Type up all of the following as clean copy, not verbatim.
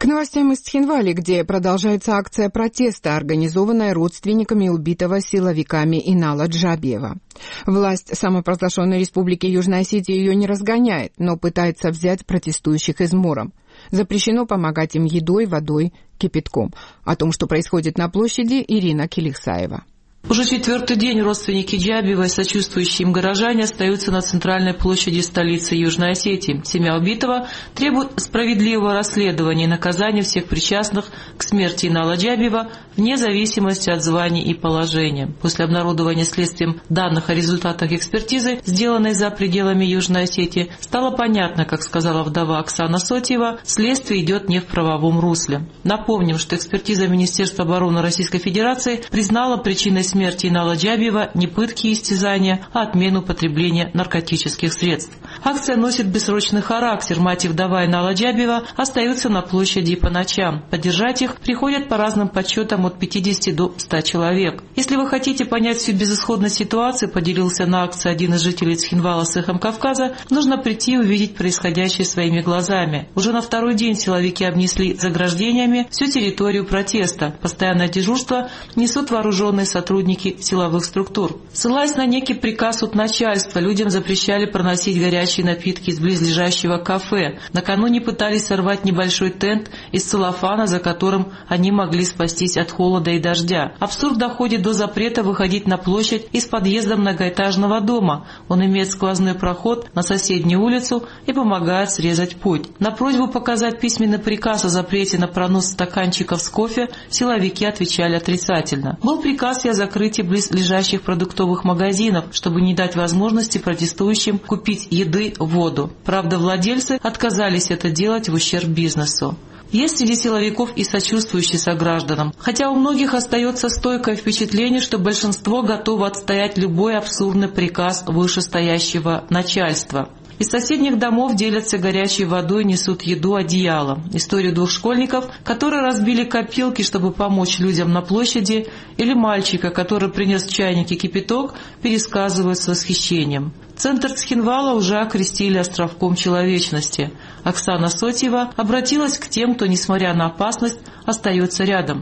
новостям из Цхинвали, где продолжается акция протеста, организованная родственниками убитого силовиками Инала Джабиева. Власть самопровозглашенной республики Южная Осетия ее не разгоняет, но пытается взять протестующих измором. Запрещено помогать им едой, водой, кипятком. О том, что происходит на площади, Ирина Килихсаева. Уже четвертый день родственники Джабиева и сочувствующие им горожане остаются на центральной площади столицы Южной Осетии. Семья убитого требует справедливого расследования и наказания всех причастных к смерти Инала Джабиева вне зависимости от званий и положения. После обнародования следствием данных о результатах экспертизы, сделанной за пределами Южной Осетии, стало понятно, как сказала вдова Оксана Сотьева, следствие идет не в правовом русле. Напомним, что экспертиза Министерства обороны Российской Федерации признала причиной смерти Инала Джабиева не пытки и истязания, а отмену потребления наркотических средств. Акция носит бессрочный характер. Мать и вдова Инала Джабиева остаются на площади и по ночам. Поддержать их приходят по разным подсчетам от 50 до 100 человек. Если вы хотите понять всю безысходность ситуации, поделился на акции один из жителей Цхинвала с «Эхом Кавказа», нужно прийти и увидеть происходящее своими глазами. Уже на второй день силовики обнесли заграждениями всю территорию протеста. Постоянное дежурство несут вооруженные сотрудники силовых структур. Ссылаясь на некий приказ от начальства, людям запрещали проносить горячие напитки из близлежащего кафе. Накануне пытались сорвать небольшой тент из целлофана, за которым они могли спастись от холода и дождя. Абсурд доходит до запрета выходить на площадь из подъезда многоэтажного дома. Он имеет сквозной проход на соседнюю улицу и помогает срезать путь. На просьбу показать письменный приказ о запрете на пронос стаканчиков с кофе силовики отвечали отрицательно. Был приказ и о закрытии близлежащих продуктовых магазинов, чтобы не дать возможности протестующим купить еды, воду. Правда, владельцы отказались это делать в ущерб бизнесу. Есть среди силовиков и сочувствующие согражданам, хотя у многих остается стойкое впечатление, что большинство готово отстоять любой абсурдный приказ вышестоящего начальства. Из соседних домов делятся горячей водой, несут еду, одеяло. Историю двух школьников, которые разбили копилки, чтобы помочь людям на площади, или мальчика, который принес в чайнике кипяток, пересказывают с восхищением. Центр Цхинвала уже окрестили островком человечности. Оксана Сотьева обратилась к тем, кто, несмотря на опасность, остается рядом.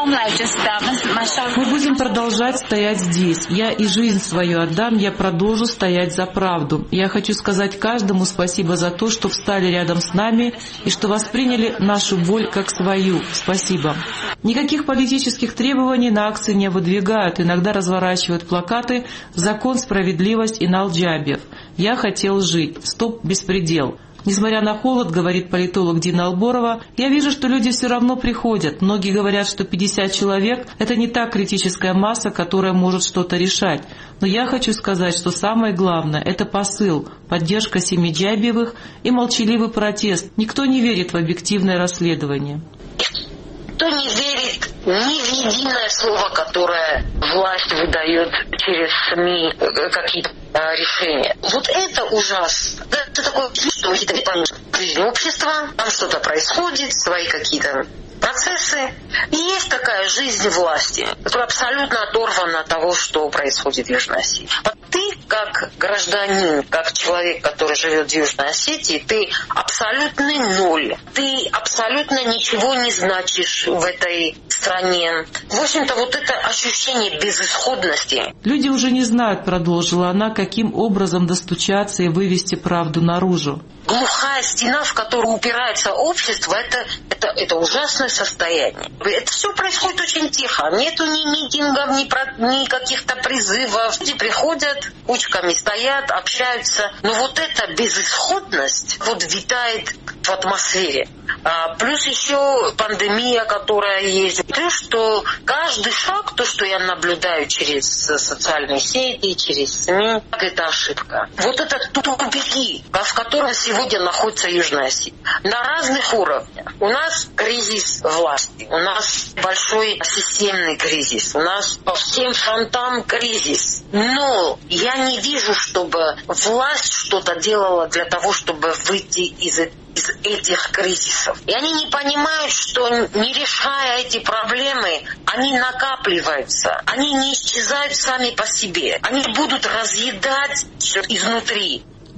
Мы будем продолжать стоять здесь. Я и жизнь свою отдам, я продолжу стоять за правду. Я хочу сказать каждому спасибо за то, что встали рядом с нами и что восприняли нашу боль как свою. Спасибо. Никаких политических требований на акции не выдвигают, иногда разворачивают плакаты «Закон, справедливость, Инал Джабиев». «Я хотел жить. Стоп, беспредел». Несмотря на холод, говорит политолог Дина Алборова, я вижу, что люди все равно приходят. Многие говорят, что 50 человек – это не та критическая масса, которая может что-то решать. Но я хочу сказать, что самое главное – это посыл, поддержка семьи Джабиевых и молчаливый протест. Никто не верит в объективное расследование. Никто не верит ни в единое слово, которое власть выдает через СМИ, какие-то решения. Вот это ужасно. Это такое чувство, что это жизнь общества, там что-то происходит, свои какие-то процессы. И есть такая жизнь власти, которая абсолютно оторвана от того, что происходит в Южной Осетии. Ты, как гражданин, как человек, который живет в Южной Осетии, ты абсолютный ноль. Ты абсолютно ничего не значишь в этой стране. В общем-то, вот это ощущение безысходности. Люди уже не знают, продолжила она, каким образом достучаться и вывести правду наружу. Глухая стена, в которую упирается общество, это ужасное состояние. Это все происходит очень тихо. Нету ни митингов, ни каких-то призывов. Люди приходят, кучками стоят, общаются. Но вот эта безысходность вот витает в атмосфере. Плюс еще пандемия, которая есть. То, что каждый шаг, то, что я наблюдаю через социальные сети, через СМИ, это ошибка. Вот это тупики, в котором сегодня находится Южная Осетия. На разных уровнях. У нас кризис власти, у нас большой системный кризис, у нас по всем фронтам кризис. Но я не вижу, чтобы власть что-то делала для того, чтобы выйти из этих кризисов. И они не понимают, что не решая эти проблемы, они накапливаются, они не исчезают сами по себе. Они будут разъедать все изнутри.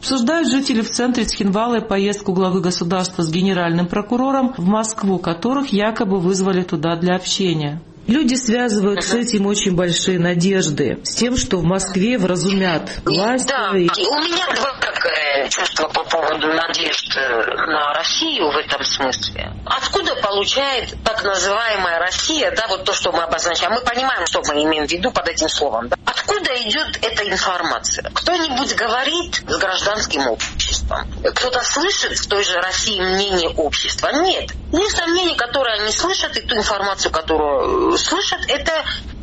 Обсуждают жители в центре Цхинвала поездку главы государства с генеральным прокурором в Москву, которых якобы вызвали туда для общения. Люди связывают с этим очень большие надежды, с тем, что в Москве вразумят власть. Да, у меня двоякое чувство по поводу надежд на Россию в этом смысле. Откуда получает так называемая Россия, да, вот то, что мы обозначаем, мы понимаем, что мы имеем в виду под этим словом, да? Откуда идет эта информация? Кто-нибудь говорит с гражданским обществом? Кто-то слышит в той же России мнение общества? Нет. Единственное мнение, которое они слышат, и ту информацию, которую слышат, это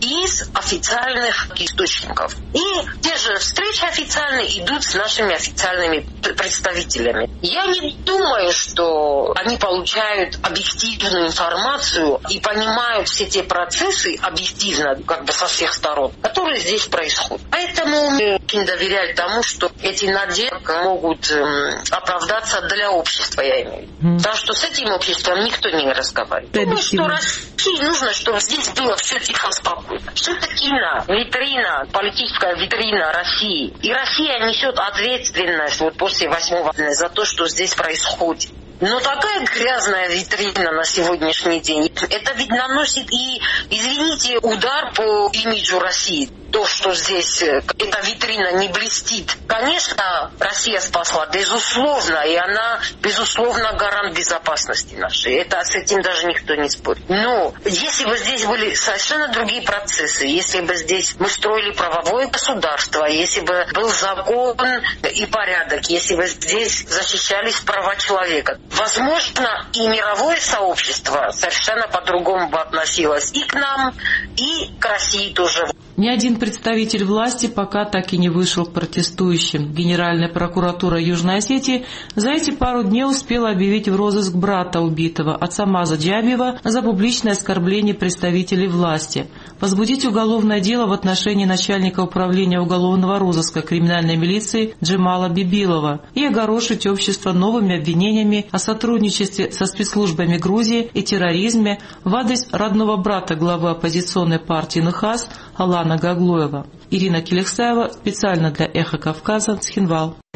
из официальных источников. И те же встречи официальные идут с нашими официальными представителями. Я не думаю, что они получают объективную информацию и понимают все те процессы объективно, как бы со всех сторон, которые здесь происходят. Поэтому мы очень доверяем тому, что эти надежды могут оправдаться для общества, я имею в виду. Потому что с этим обществом никто не разговаривает. Думаю, что России нужно, чтобы здесь было все тихо, спокойно. Что это кино, витрина, политическая витрина России. И Россия несет ответственность вот после 8 за то, что здесь происходит. Но такая грязная витрина на сегодняшний день, это ведь наносит и, извините, удар по имиджу России. То, что здесь эта витрина не блестит. Конечно, Россия спасла, безусловно, и она, безусловно, гарант безопасности нашей. Это с этим даже никто не спорит. Но если бы здесь были совершенно другие процессы, если бы здесь мы строили правовое государство, если бы был закон и порядок, если бы здесь защищались права человека, возможно, и мировое сообщество совершенно по-другому бы относилось и к нам, и к России тоже. Ни один представитель власти пока так и не вышел к протестующим. Генеральная прокуратура Южной Осетии за эти пару дней успела объявить в розыск брата убитого, Ацамаза Джабиева, за публичное оскорбление представителей власти, возбудить уголовное дело в отношении начальника управления уголовного розыска криминальной милиции Джемала Бибилова и огорошить общество новыми обвинениями о сотрудничестве со спецслужбами Грузии и терроризме в адрес родного брата главы оппозиционной партии НХАС Алана Гаглоева. Ирина Келексаева специально для «Эхо Кавказа», Цхинвал.